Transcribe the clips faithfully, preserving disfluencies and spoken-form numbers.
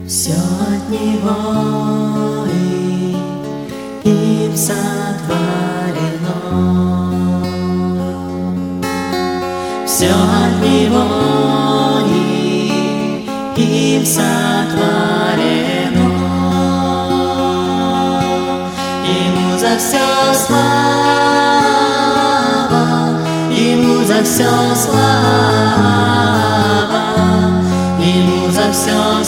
Все от Него и им сотворено. Все от Него и им сотворено. Ему за все слава, Ему за все слава, Ему за все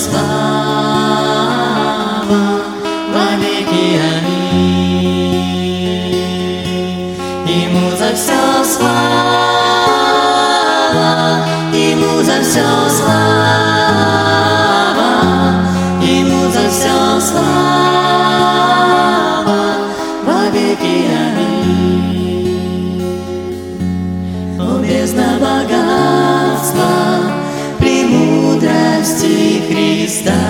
слава, во веки аминь. Ему за все слава, Ему за все слава, Ему за все слава, во веки аминь. О, бездна богатства, премудрости Христа,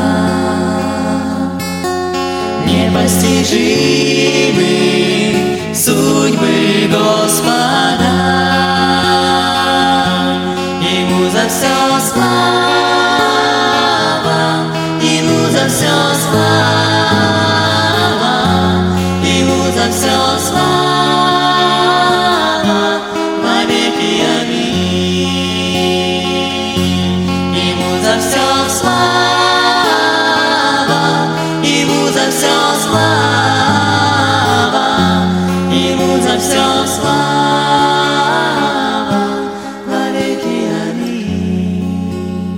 непостижимы судьбы Господа. Ему за все слава, Ему за все слава, Ему за все слава, во веки аминь. Ему за все слава, Ему за все слава, Ему за все слава, во веки аминь.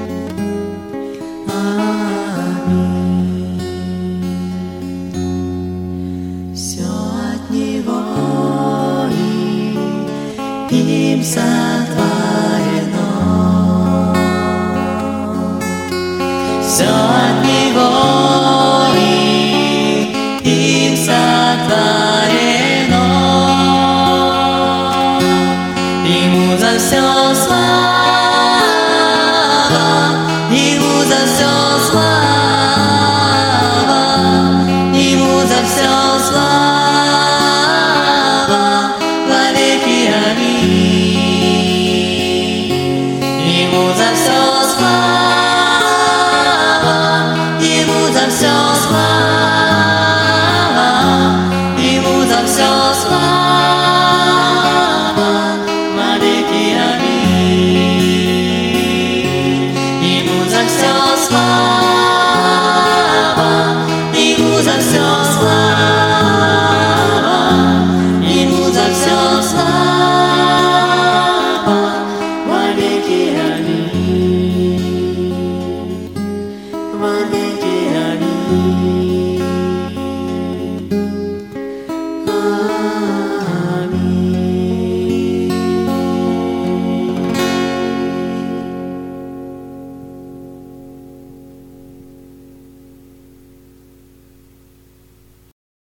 Аминь. Все от Него и им сотворено. Все от Него и им сотворено. Ему за все слава, Ему за все слава, Ему за все слава, во веки аминь. Ему за все слава, Ему за все слава, Ему за все слава, во веки аминь. Ему за все слава, Ему за все слава, Ему за все слава, во веки аминь. Во веки аминь.